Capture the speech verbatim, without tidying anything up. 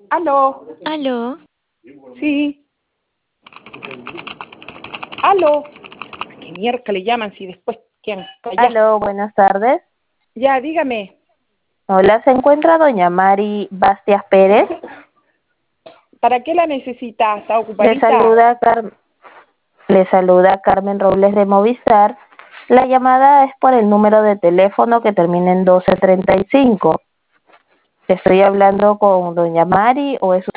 Aló, Aló, sí, aló. ¿Qué miércoles llaman si después quedan callados? Aló, buenas tardes. Ya, dígame. Hola, ¿se encuentra doña Mari Bastias Pérez? ¿Para qué la necesita? ¿Está Le ocupadita? saluda, Car- Le saluda Carmen Robles de Movistar. La llamada es por el número de teléfono que termina en doce treinta y cinco. ¿Estoy hablando con doña Mari o es